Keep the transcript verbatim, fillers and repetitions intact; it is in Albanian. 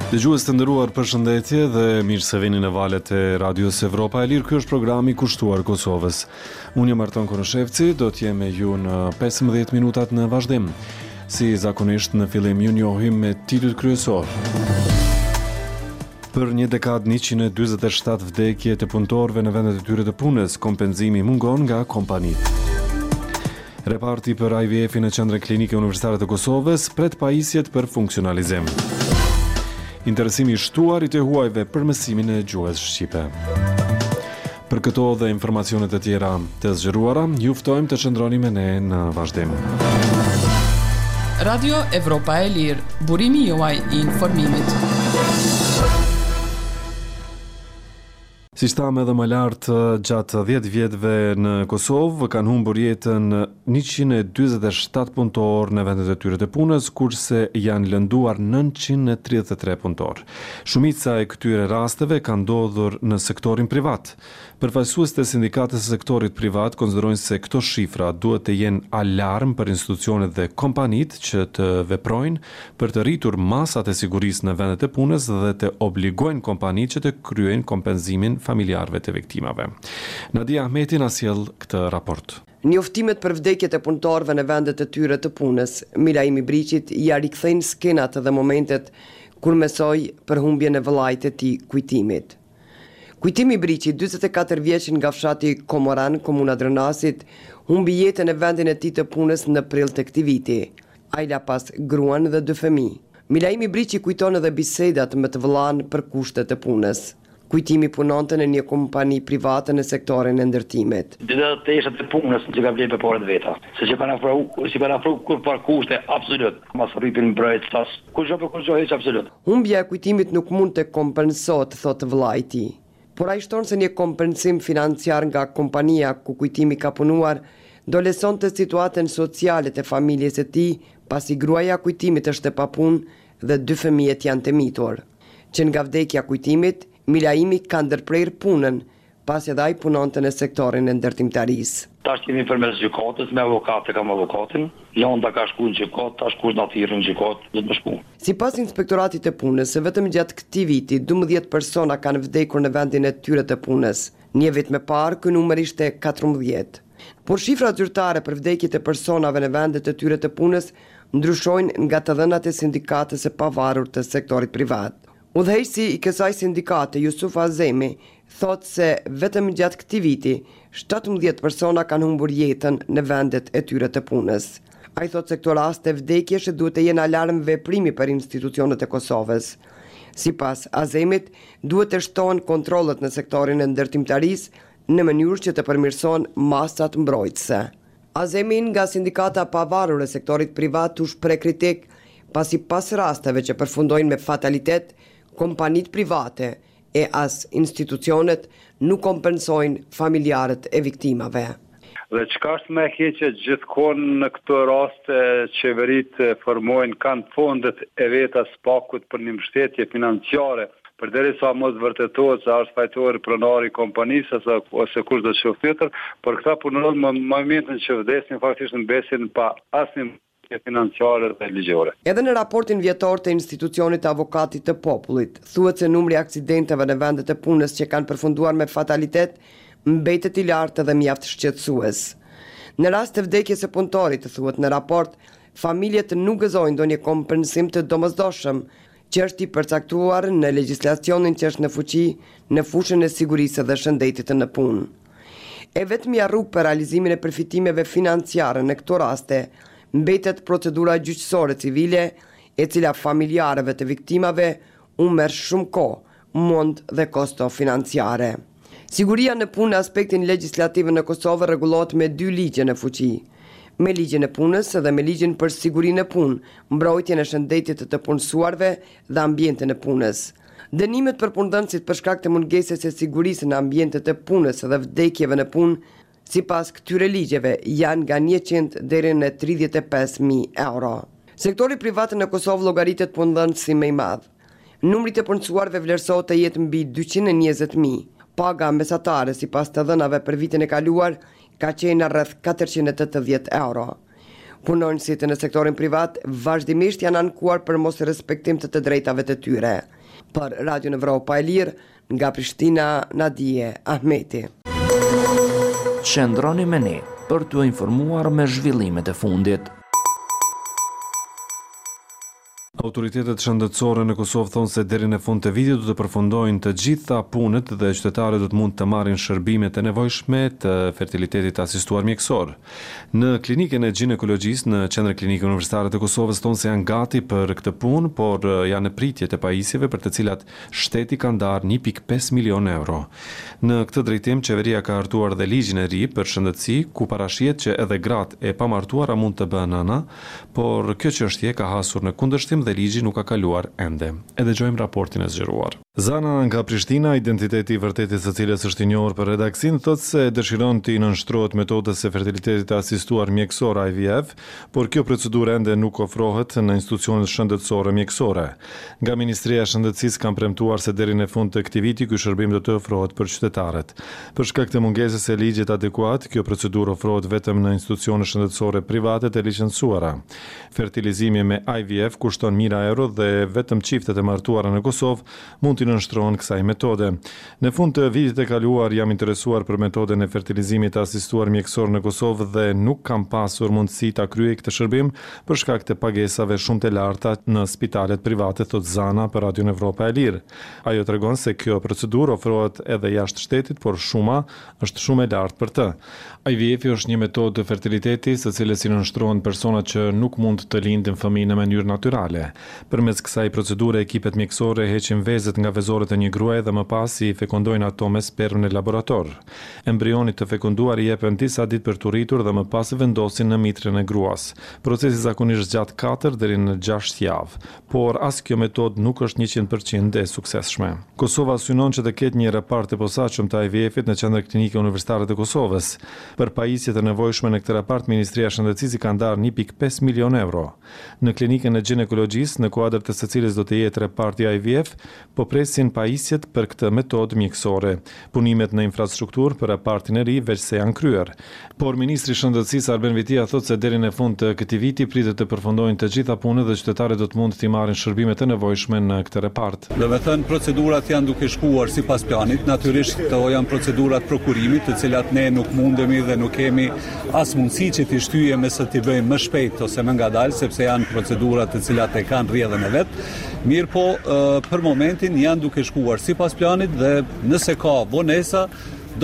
Dëgjues të nderuar, përshëndetje dhe mirë se vini në valët e Radios Evropa e Lirë. Ky është programi i kushtuar Kosovës. Unë jam Arton Konoshevci, do të jem me ju në pesëmbëdhjetë minutat në vazhdim. Si zakonisht në fillim ju njohim me titujt kryesor. Për një dekadë njëqind e dyzet e shtatë vdekje të punëtorëve në vendet e tyre të punës, kompenzimi mungon nga kompanitë. Reparti për I V F-in në Qendrën Klinike Universitare të Kosovës pret pajisjet për funksionalizim. Interesimi i shtuar i të huajve për mësimin e gjuhës shqipe. Për këto dhe informacionet e tjera të zgjeruara, ju ftojmë të qëndroni me ne në vazhdim. Radio Evropa e Lirë, burimi juaj i informimit. Si shtam edhe më lartë, gjatë dhjetë vjetëve në Kosovë kanë humbur jetën njëqind e dyzet e shtatë punëtorë në vendet e tyre të punës, kurse janë lënduar nëntëqind e tridhjetë e tre punëtorë. Shumica e këtyre rasteve kanë ndodhur në sektorin privat. Përfaqësuesit e sindikatës së sektorit privat konsiderojnë se këto shifra duhet të jenë alarm për institucionet dhe kompanitë që të veprojnë për të rritur masat e sigurisë në vendet e punës dhe të obligojnë kompanitë që të kryejnë kompenzimin familjarëve të viktimave. Nadia Ahmeti na sjell këtë raport. Njoftimet për vdekjet e punëtorëve në vendet e tyre të punës, Milaimi Briqit ja rikthejnë skenat dhe momentet kur mesoi për humbjen e vëllait të tij kujtimit. Kujtimi i Briqit, dyzet e katër vjeç nga fshati Komoran, komuna Drënasit, humbi jetën në vendin e tij të punës në prill të këtij viti. Ai la pas gruan dhe dy fëmijë. Milaimi Briqi kujton edhe bisedat me të vëllain për kushtet e punës. Kujtimi punonte në një kompani private në sektorin e ndërtimit. Dhe të eshat e punës që ka vlerë për parët veta. Se që para afro, si para afro kur par kushte absolut, mas rripin mbrojt sas. Kur gjë për kur gjë heq absolut. Humbja e kujtimit nuk mund të kompensohet, thotë vëllai i tij. Por ai shton se një kompensim financiar nga kompania ku kujtimi ka punuar do lesonte situatën sociale të familjes së tij, pasi gruaja kujtimit është e papunë dhe dy fëmijët janë të mitur. Që nga vdekja kujtimit, Milaimi ka ndërprer punën, pasi edhe ai punonte në sektorin e ndërtimtarisë. Tash kemi përmes gjykatës, me avokat e kam avokatin, Jonda ka shku në gjykat, tash kush natirë në gjykat, do të më shku. Sipas Inspektoratit të Punës, vetëm gjatë këtij viti, dymbëdhjetë persona kanë vdekur në vendin e tyre të punës. Një vit më parë, ky numër ishte katërmbëdhjetë. Por shifrat zyrtare për vdekjet e personave në vendet e tyre të punës ndryshojnë nga të dhënat e sindikatës së pavarur të sektorit privat. Udhëheqësi i kësaj sindikate, Jusuf Azemi, thotë se vetëm gjatë këtij viti, shtatëmbëdhjetë persona kanë humbur jetën në vendet e tyre të punës. Ai thotë se këto raste vdekjesh duhet të jenë alarm veprimi për institucionet e Kosovës. Sipas Azemit, duhet të shtohen kontrollet në sektorin e ndërtimtarisë në mënyrë që të përmirësohen masat mbrojtëse. Azemi nga sindikata pavarur e sektorit privat u shpreh kritik pasi pas rasteve që përfundojnë me fatalitet, kompanitë private e as institucionet nuk kompensojnë familjarët e viktimave. Dhe çka është më e keqe, gjithkohë në këto raste qeveritë formojnë kanë fondet e veta spakut për një mbështetje financiare, përderisa mos vërtetohet se është fajtori pronari i kompanisë ose, ose kush do të qoftë tjetër, por këta punonjë më momentin që vdesin faktikisht mbesin pa asnjë financiare dhe ligjore. Edhe në raportin vjetor të institucionit të avokatit të popullit, thuhet se numri i aksidenteve në vendet e punës që kanë përfunduar me fatalitet mbetet i lartë dhe mjaft shqetësues. Në rast të vdekjes së punëtorit, thuhet në raport, familjet nuk gëzojnë ndonjë kompensim të domosdoshëm, që është i përcaktuar në legjislacionin që është në fuqi në fushën e sigurisë dhe shëndetit në punë. E vetmja rrugë për realizimin e përfitimeve financiare në këto raste mbetet procedura gjyqësore civile, e cila familjarëve të viktimave u merr shumë kohë, mund dhe kosto financiare. Siguria në punë në aspektin legjislativ në Kosovë rregullohet me dy ligje në fuqi. Me ligjin e punës dhe me ligjin për sigurinë e punë, mbrojtjen e shëndetit të punësuarve dhe ambientin e punës. Dënimet për punëdhënësit për shkak të mungesës së sigurisë në ambientet e punës dhe vdekjeve në punë, sipas këtyre ligjeve, janë nga njëqind deri në tridhjetë e pesë mijë euro. Sektori privat në Kosovë llogaritet punëdhënës si më i madh. Numri të punësuarve vlerësohet të jetë mbi dyqind e njëzet mijë. Paga mesatare sipas të dhënave për vitin e kaluar ka qenë rreth katërqind e tetëdhjetë euro. Punonësit në sektorin privat vazhdimisht janë ankuar për mos respektim të të drejtave të tyre. Për Radio Evropa e Lirë, nga Prishtina, Nadije Ahmeti. Qëndroni me ne për t'u informuar me zhvillimet e fundit. Autoritetet shëndetësore në Kosovë thonë se deri në fund të vitit do të përfundojnë të gjitha punët dhe qytetarët do të mund të marrin shërbimet e nevojshme të fertilitetit asistuar mjekësor. Në klinikën e ginekologjisë në Qendrën Klinike Universitare të Kosovës thonë se janë gati për këtë punë, por janë në pritje të pajisjeve për të cilat shteti ka ndarë një pikë pesë milion euro. Në këtë drejtim, qeveria ka hartuar dhe ligjin e ri për shëndetësi, ku parashihet që edhe gratë e pamartuara mund të bëhen nëna, por kjo çështje ka hasur në kundërshtim dhe ligji nuk ka kaluar ende. E dëgjojmë raportin e zgjeruar. Zana nga Prishtina, identiteti i vërtetit së cilës është i njohur për redaksin, thotë se dëshiron të nënshtrohet metodës së fertilitetit asistuar mjekësor I V F, por kjo procedurë ende nuk ofrohet në institucionet shëndetësore mjekësore. Nga Ministria e Shëndetësisë kanë premtuar se deri në fund të këtij viti ky shërbim do të ofrohet për qytetarët. Për shkak të mungesës së ligjit adekuat, kjo procedurë ofrohet vetëm në institucione shëndetësore private të licencuara. Fertilizimi me I V F kushton mijëra euro dhe vetëm çiftet e martuara në Kosovë mund të nënshtrohen kësaj metode. Në fund të vitit e kaluar jam interesuar për metodën e fertilizimit asistuar mjekësor në Kosovë dhe nuk kam pasur mundësi ta kryej këtë shërbim për shkak të pagesave shumë të larta në spitalet private, thot Zana për Radio Evropa e Lirë. Ajo tregon se kjo procedurë ofrohet edhe jashtë shtetit, por shuma është shumë e lartë për të. I V F është një metodë të fertiliteti së cilës i nënshtrohen personat që nuk mund të lindin fëmijë në mënyrë natyrale. Përmes kësaj procedure ekipet mjekësore heqin vezët nga vezorët e një gruaje dhe më pas i fekundojnë ato me spermë në laborator. Embrionit të fekunduar i jepen disa ditë për të rritur dhe më pas vendosin në mitren e gruas. Procesi zakonisht zgjat katër deri në gjashtë javë, por as kjo metodë nuk është njëqind përqind e suksesshme. Kosova synon që të ketë një raport të posaçëm të I V F-it në Qendrën Klinike Universitare të Kosovës. Për pajisjet e nevojshme në këtë raport, Ministria e Shëndetësisë ka ndarë një pikë pesë milion euro. Në klinikën e ginekologjisë, në kuadër të së cilës do të jetë reparti I V F, po presin pajisjet për këtë metodë mjekësore. Punimet në infrastrukturë për repartin e ri veç se janë kryer. Por Ministri i Shëndetësisë Arben Vitia thotë se deri në fund të këtij viti pritet të përfundojnë të gjitha punët dhe qytetarët do të mund të marrin shërbimet e nevojshme në këtë repart. Do të thënë procedurat janë duke shkuar sipas planit. Natyrisht këto janë procedurat prokurimit, të cilat ne nuk mundemi dhe nuk kemi as mundësi që t'i shtyjeme se t'i bëjmë më shpejt ose më ngadalë, sepse janë procedurat të cilat e kanë rrjedhën e vet. Mirë po, për momentin janë duke shkuar sipas planit dhe nëse ka vonesa,